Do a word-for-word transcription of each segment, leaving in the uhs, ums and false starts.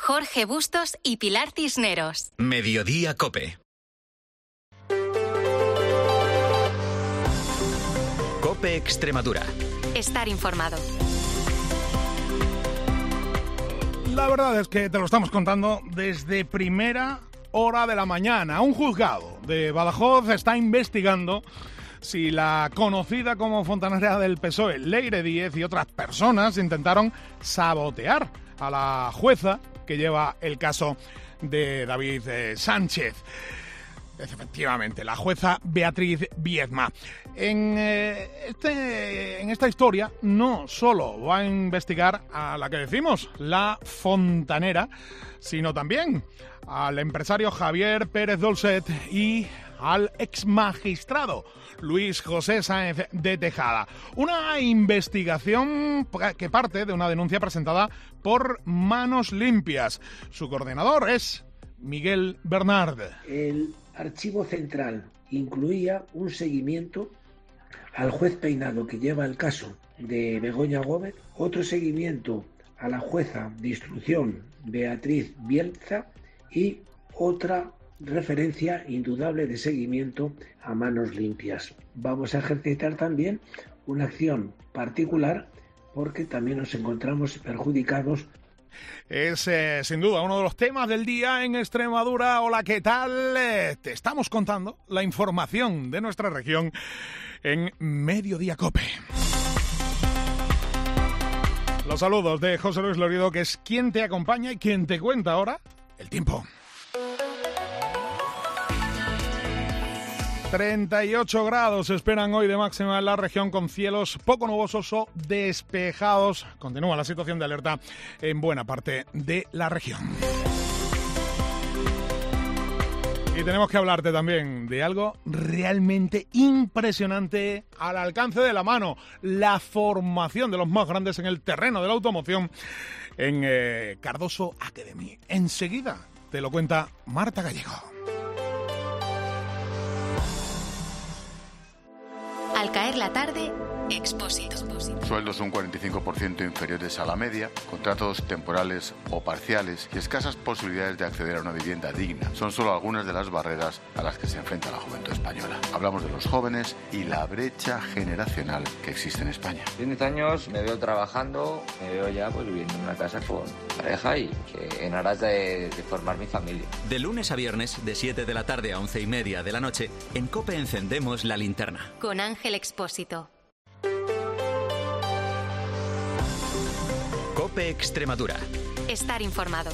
Jorge Bustos y Pilar Cisneros. Mediodía COPE. COPE Extremadura. Estar informado. La verdad es que te lo estamos contando desde primera hora de la mañana. Un juzgado de Badajoz está investigando si la conocida como fontanera del P S O E, Leire Díez, y otras personas intentaron sabotear a la jueza que lleva el caso de David eh, Sánchez. Efectivamente, la jueza Beatriz Viedma. En, eh, este, en esta historia no solo va a investigar a la que decimos, la fontanera, sino también al empresario Javier Pérez Dolcet y al exmagistrado Luis José Sáenz de Tejada. Una investigación que parte de una denuncia presentada por Manos Limpias. Su coordinador es Miguel Bernard. El archivo central incluía un seguimiento al juez Peinado, que lleva el caso de Begoña Gómez, otro seguimiento a la jueza de instrucción Beatriz Bielza y otra referencia indudable de seguimiento a Manos Limpias. Vamos a ejercitar también una acción particular porque también nos encontramos perjudicados. Es eh, sin duda uno de los temas del día en Extremadura. Hola, ¿qué tal? Eh, te estamos contando la información de nuestra región en Mediodía COPE. Los saludos de José Luis Lorido, que es quien te acompaña y quien te cuenta ahora el tiempo. treinta y ocho grados se esperan hoy de máxima en la región, con cielos poco nubosos o despejados. Continúa la situación de alerta en buena parte de la región. Y tenemos que hablarte también de algo realmente impresionante al alcance de la mano: la formación de los más grandes en el terreno de la automoción en eh, Cardoso Academy. Enseguida te lo cuenta Marta Gallego. Al caer la tarde, Expósito. Sueldos un cuarenta y cinco por ciento inferiores a la media, contratos temporales o parciales y escasas posibilidades de acceder a una vivienda digna son solo algunas de las barreras a las que se enfrenta la juventud española. Hablamos de los jóvenes y la brecha generacional que existe en España. Tienes años, me veo trabajando, me veo ya pues viviendo en una casa con pareja y que en aras de, de formar mi familia. De lunes a viernes, de siete de la tarde a once y media de la noche, en COPE encendemos la linterna. Con Ángel Expósito. COPE Extremadura. Estar informado.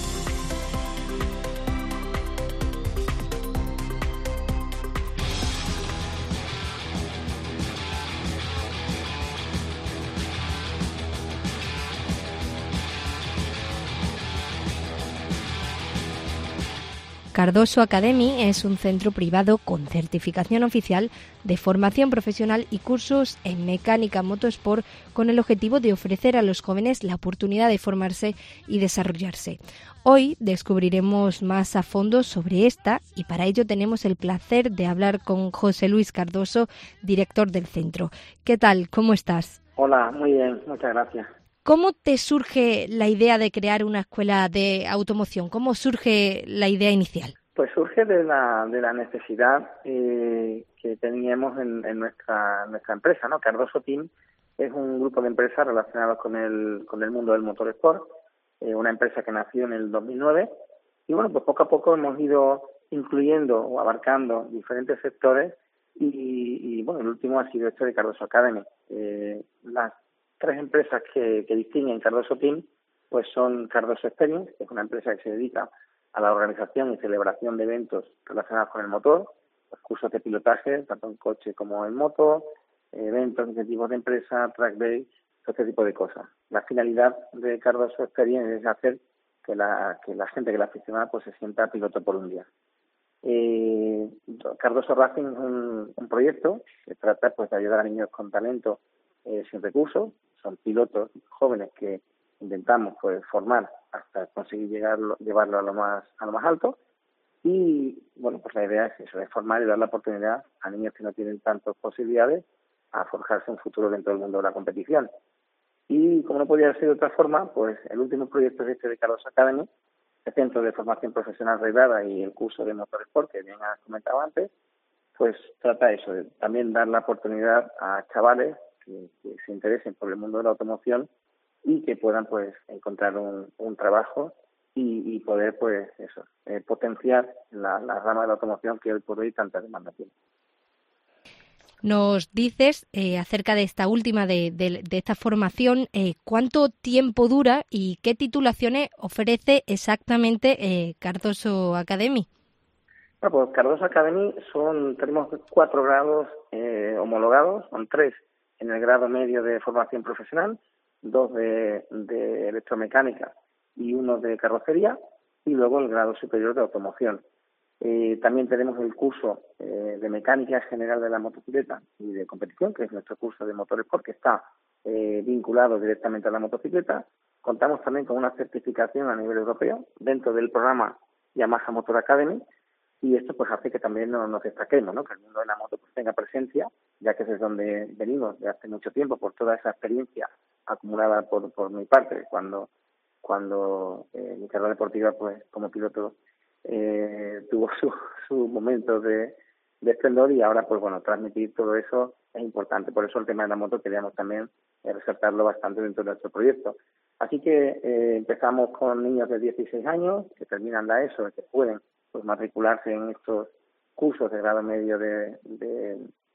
Cardoso Academy es un centro privado con certificación oficial de formación profesional y cursos en mecánica motosport, con el objetivo de ofrecer a los jóvenes la oportunidad de formarse y desarrollarse. Hoy descubriremos más a fondo sobre esta y para ello tenemos el placer de hablar con José Luis Cardoso, director del centro. ¿Qué tal? ¿Cómo estás? Hola, muy bien, muchas gracias. ¿Cómo te surge la idea de crear una escuela de automoción? ¿Cómo surge la idea inicial? Pues surge de la de la necesidad eh, que teníamos en, en nuestra nuestra empresa, ¿no? Cardoso Team es un grupo de empresas relacionados con el con el mundo del motorsport, eh, una empresa que nació en el dos mil nueve y bueno, pues poco a poco hemos ido incluyendo o abarcando diferentes sectores y, y bueno, el último ha sido esto de Cardoso Academy. Eh, las tres empresas que, que distinguen Cardoso Team pues son Cardoso Experience, que es una empresa que se dedica a la organización y celebración de eventos relacionados con el motor, los cursos de pilotaje, tanto en coche como en moto, eventos, incentivos de empresa, track day, todo este tipo de cosas. La finalidad de Cardoso Experience es hacer que la que la gente, que la aficionada, pues se sienta piloto por un día. Eh, Cardoso Racing es un, un proyecto que trata pues de ayudar a niños con talento eh, sin recursos. Son pilotos jóvenes que intentamos pues formar hasta conseguir llegarlo, llevarlo a lo más a lo más alto y bueno, pues la idea es eso, es formar y dar la oportunidad a niños que no tienen tantas posibilidades a forjarse un futuro dentro del mundo de la competición. Y como no podía ser de otra forma, pues el último proyecto es este de Cardoso Academy, el Centro de Formación Profesional Reglada y el curso de Motorsport, que bien has comentado antes, pues trata eso, de también dar la oportunidad a chavales que, que se interesen por el mundo de la automoción y que puedan pues encontrar un, un trabajo y, y poder pues eso eh, potenciar la, la rama de la automoción que hoy por hoy tanta demanda tiene. Nos dices eh, acerca de esta última, de, de, de esta formación, eh, cuánto tiempo dura y qué titulaciones ofrece exactamente eh, Cardoso Academy. Bueno, pues Cardoso Academy son, tenemos cuatro grados eh, homologados, son tres en el grado medio de formación profesional, dos de, de electromecánica y uno de carrocería, y luego el grado superior de automoción. Eh, también tenemos el curso eh, de mecánica general de la motocicleta y de competición, que es nuestro curso de Motorsport, que está eh, vinculado directamente a la motocicleta. Contamos también con una certificación a nivel europeo dentro del programa Yamaha Motor Academy, y esto pues hace que también nos, nos destaquemos, ¿no? Que el mundo de la moto pues tenga presencia, ya que es donde venimos de hace mucho tiempo por toda esa experiencia acumulada por, por mi parte cuando cuando eh, mi carrera deportiva pues como piloto eh, tuvo su, su momento de, de esplendor, y ahora pues bueno, transmitir todo eso es importante. Por eso el tema de la moto queríamos también eh, resaltarlo bastante dentro de nuestro proyecto. Así que eh, empezamos con niños de dieciséis años que terminan la ESO, que pueden pues matricularse en estos cursos de grado medio de, de,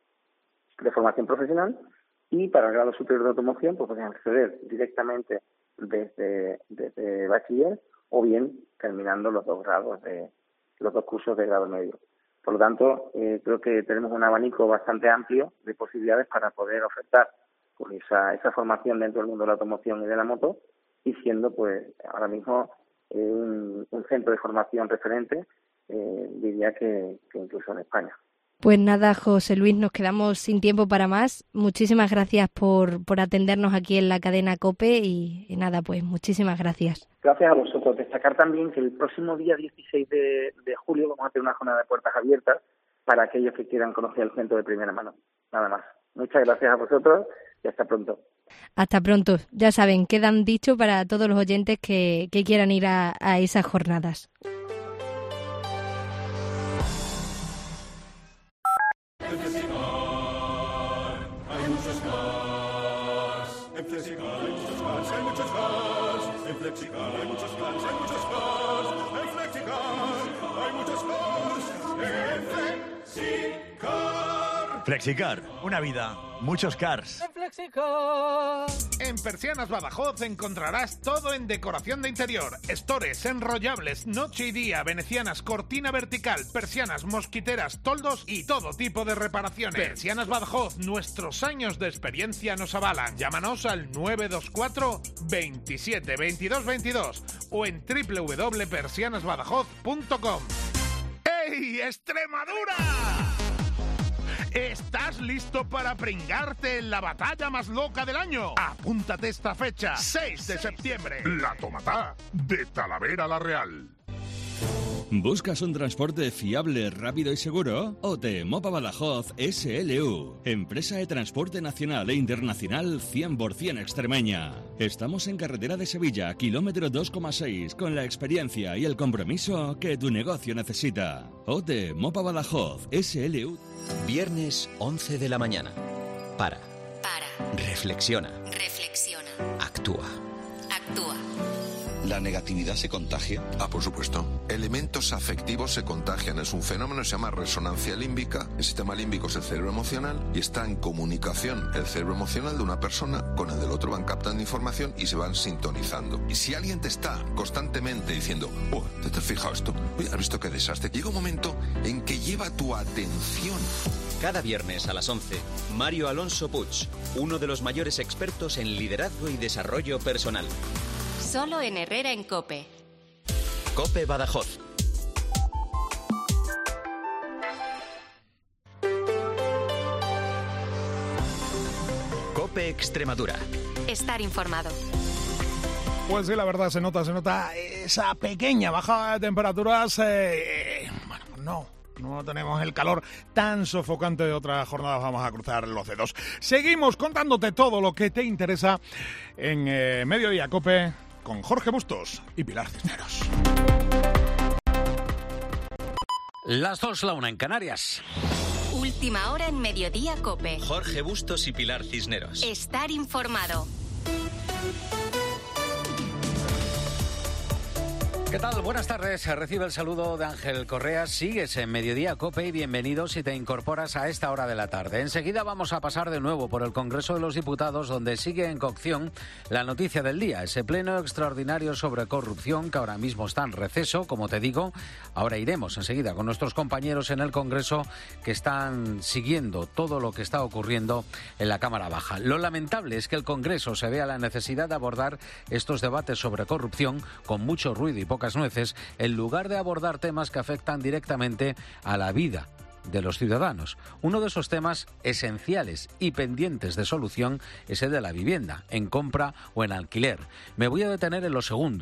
de formación profesional, y para el grado superior de automoción pues pueden acceder directamente desde, desde bachiller o bien terminando los dos grados de los dos cursos de grado medio. Por lo tanto, eh, creo que tenemos un abanico bastante amplio de posibilidades para poder ofertar pues esa, esa formación dentro del mundo de la automoción y de la moto, y siendo pues ahora mismo eh, un, un centro de formación referente, eh, diría que, que incluso en España. Pues nada, José Luis, nos quedamos sin tiempo para más. Muchísimas gracias por, por atendernos aquí en la cadena COPE y, y nada, pues muchísimas gracias. Gracias a vosotros. Destacar también que el próximo día dieciséis de, de julio vamos a tener una jornada de puertas abiertas para aquellos que quieran conocer el centro de primera mano. Nada más. Muchas gracias a vosotros y hasta pronto. Hasta pronto. Ya saben, quedan dicho para todos los oyentes que, que quieran ir a, a esas jornadas. Flexicar, una vida, muchos cars. En Persianas Badajoz encontrarás todo en decoración de interior, estores, enrollables, noche y día, venecianas, cortina vertical, persianas, mosquiteras, toldos y todo tipo de reparaciones. Persianas Badajoz, nuestros años de experiencia nos avalan. Llámanos al nueve dos cuatro, veintisiete, veintidós, veintidós o en doble u doble u doble u punto persianas badajoz punto com. ¡Ey, Extremadura! ¿Estás listo para pringarte en la batalla más loca del año? Apúntate esta fecha, seis de septiembre. La Tomatá de Talavera la Real. ¿Buscas un transporte fiable, rápido y seguro? O T E Mopa Badajoz S L U, empresa de transporte nacional e internacional cien por ciento extremeña. Estamos en carretera de Sevilla, kilómetro dos coma seis, con la experiencia y el compromiso que tu negocio necesita. O T E Mopa Badajoz S L U. Viernes once de la mañana. Para. Para. Reflexiona. Reflexiona. Actúa. Actúa. ¿La negatividad se contagia? Ah, por supuesto. Elementos afectivos se contagian. Es un fenómeno que se llama resonancia límbica. El sistema límbico es el cerebro emocional y está en comunicación el cerebro emocional de una persona con el del otro. Van captando información y se van sintonizando. Y si alguien te está constantemente diciendo, oh, ¿te has fijado esto? Uy, ¿has visto qué desastre? Llega un momento en que lleva tu atención. Cada viernes a las once, Mario Alonso Puig, uno de los mayores expertos en liderazgo y desarrollo personal. Solo en Herrera en COPE. COPE Badajoz. COPE Extremadura. Estar informado. Pues sí, la verdad, se nota, se nota esa pequeña bajada de temperaturas. Eh, bueno, no, no tenemos el calor tan sofocante de otras jornadas, vamos a cruzar los dedos. Seguimos contándote todo lo que te interesa en eh, Mediodía COPE con Jorge Bustos y Pilar Cisneros. Las dos, la una en Canarias. Última hora en Mediodía COPE. Jorge Bustos y Pilar Cisneros. Estar informado. ¿Qué tal? Buenas tardes. Recibe el saludo de Ángel Correa. Sigues en Mediodía COPE y bienvenido si te incorporas a esta hora de la tarde. Enseguida vamos a pasar de nuevo por el Congreso de los Diputados, donde sigue en cocción la noticia del día, ese pleno extraordinario sobre corrupción que ahora mismo está en receso, como te digo. Ahora iremos enseguida con nuestros compañeros en el Congreso que están siguiendo todo lo que está ocurriendo en la Cámara Baja. Lo lamentable es que el Congreso se vea la necesidad de abordar estos debates sobre corrupción con mucho ruido y poca nueces, en lugar de abordar temas que afectan directamente a la vida de los ciudadanos. Uno de esos temas esenciales y pendientes de solución es el de la vivienda, en compra o en alquiler. Me voy a detener en lo segundo.